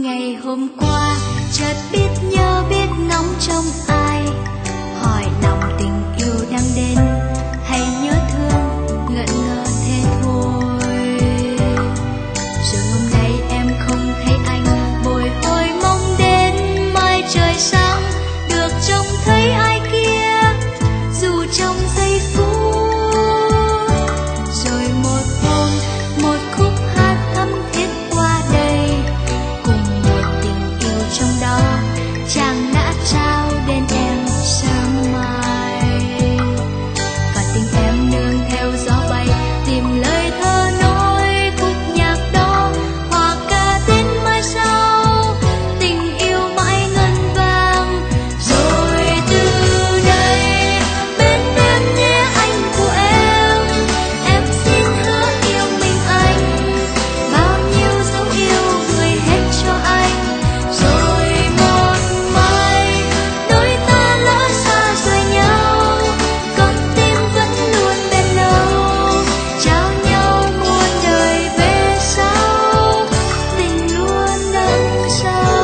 Ngày hôm qua chợt biết nhớ biết ngóng trông ai, hỏi lòng tình yêu đang đến hay nhớ thương ngẩn ngơ thế thôi. Rồi hôm nay em không thấy anh, bồi hồi mong đến mai trời sáng được trông thấy ai kia, dù trong giây phút. Rồi một hôm một khúc hát thắm thiết qua đây, cùng một tình yêu trong đó chàng đã trao đến em sớm mai. Và tình em nương theo gió bay tìm lời thơ nói khúc nhạc đó, hòa ca đến mai sau tình yêu mãi ngân vang. Rồi từ đây bên em nhé anh của em xin hứa yêu mình anh, bao nhiêu dấu yêu gửi hết cho anh. Rồi một mai đôi ta lỡ xa rời nhau, con tim vẫn luôn bên lâu, trao nhau muôn đời về sau, tình luôn đằng sau.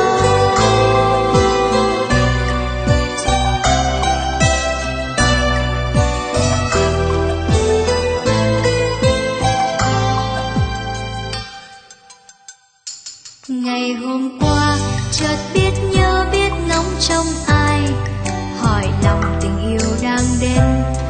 Ngày hôm qua chợt biết nhớ biết ngóng trông ai, hỏi lòng tình yêu đang đến